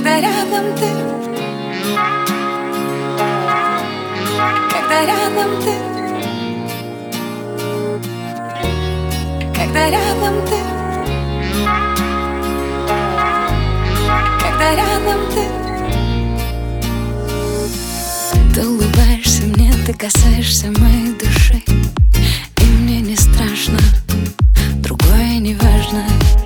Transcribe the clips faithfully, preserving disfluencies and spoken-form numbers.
Когда рядом ты, когда рядом ты, когда рядом ты, когда рядом ты. Ты улыбаешься мне, ты касаешься моей души, и мне не страшно, другое не важно.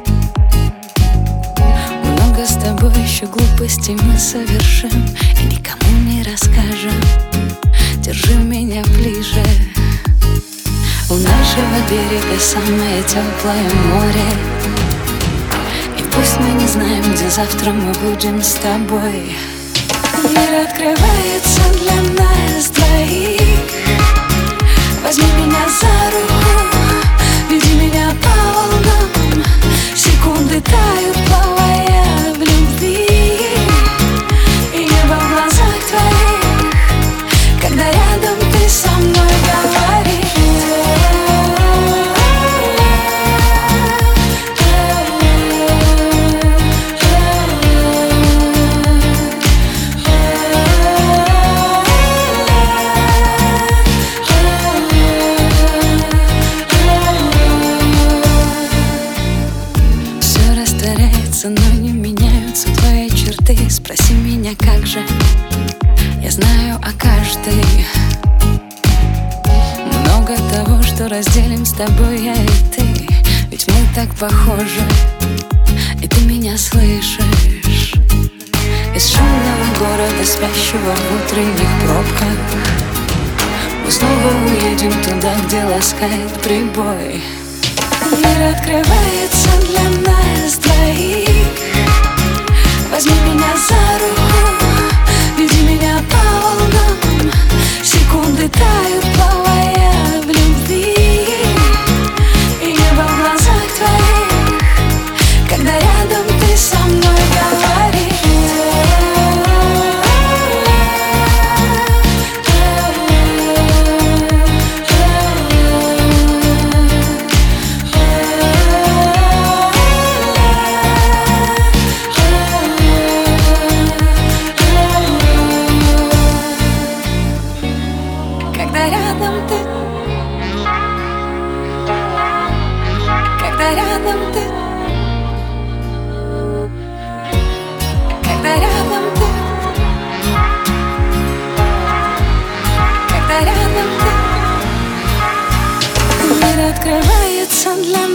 Много с тобой еще глупостей мы совершим и никому не расскажем. Держи меня ближе. У нашего берега самое теплое море, и пусть мы не знаем, где завтра мы будем с тобой. Мир открывается для нас двоих. Возьми меня за руку, веди меня по волнам. Секунды тают, плавая в любви, и небо в глазах твоих, когда рядом ты со мной говоришь. Но не меняются твои черты. Спроси меня, как же. Я знаю о каждой. Много того, что разделим с тобой я и ты. Ведь мы так похожи, и ты меня слышишь. Из шумного города, спящего в утренних пробках, мы снова уедем туда, где ласкает прибой. Мир открывается для нас двоих. Возьми меня за руку, веди меня по волнам. Секунды тают, плавая в любви, и небо в глазах твоих, когда рядом ты со мной говоришь. Когда рядом ты, когда рядом ты, когда рядом ты, когда рядом ты. Мир открывается для